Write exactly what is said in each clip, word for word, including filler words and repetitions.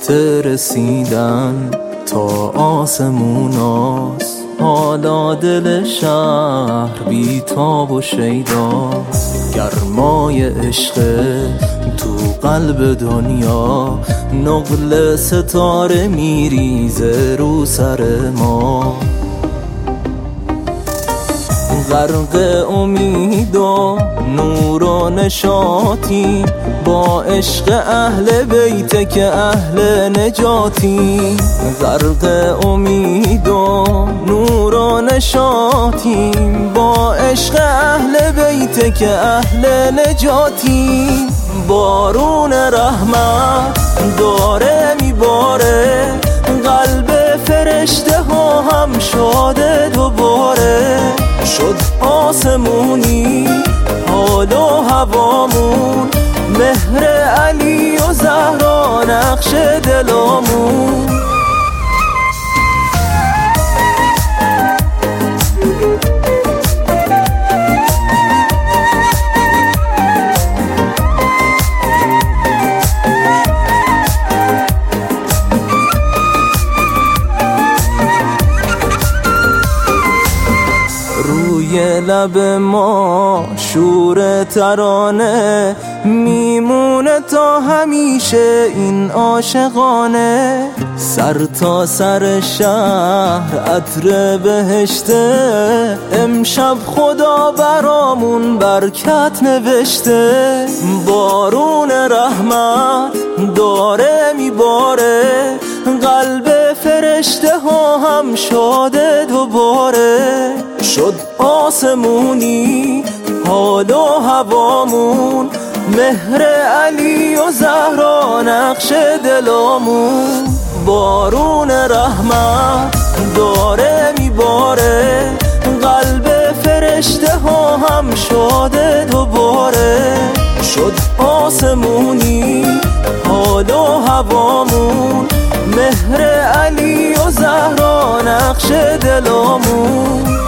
وقت رسیدن تا آسموناست، حالا دل شهر بی تاب و شیداست. گرمای عشق تو قلب دنیا، نقل ستاره میریزه رو سر ما. غرق امید و نور و نشاطی، با عشق اهل بیت که اهل نجاتی. غرق امید و نور و نشاطی، با عشق اهل بیت که اهل نجاتی. بارون رحمت داره میباره، قلب فرشته ها هم شاده دوباره. شد آسمونی حال و هوامون، مهر علی و زهرا نقش دلامون. روی لب ما شور ترانه، میمونه تا همیشه این عاشقانه. سر تا سر شهر عطر بهشته، امشب خدا برامون برکت نوشته. بارون رحمت داره میباره، قلب فرشته ها هم شاده دوباره. شد آسمونی حال و هوامون، مهر علی و زهرا نقش دلامون. بارون رحمت داره میباره، قلب فرشته ها هم شاده دوباره. شد آسمونی حال و هوامون، مهر علی و زهرا نقش دلامون.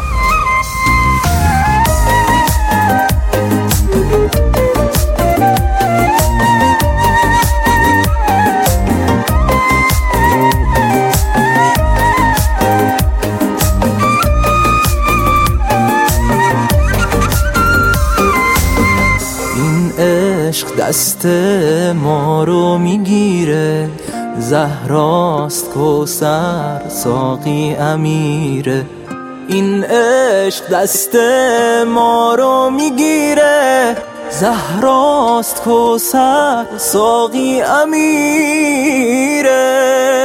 عشق دست ما رو میگیره، زهراست کوثر ساقی امیره. این عشق دست ما رو میگیره، زهراست کوثر ساقی امیره.